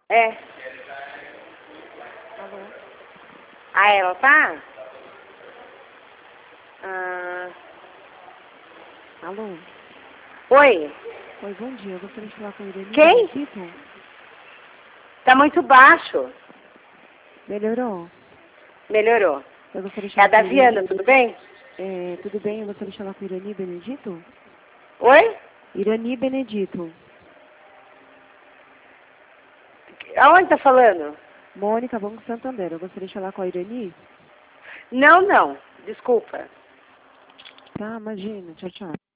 É. Alô? Ah, ela tá? Alô? Oi. Oi, bom dia. Eu gostaria de falar com a Irani Quem? Benedito. Tá muito baixo. Melhorou? Melhorou. Eu gostaria de É a falar com a Daviana, tudo bem? Tudo bem? Eu gostaria de falar com a Irani Benedito. Oi? Irani Benedito. Aonde tá falando? Mônica, Banco Santander. Eu gostaria de falar com a Irani. Não, não. Desculpa. Tá, imagina. Tchau, tchau.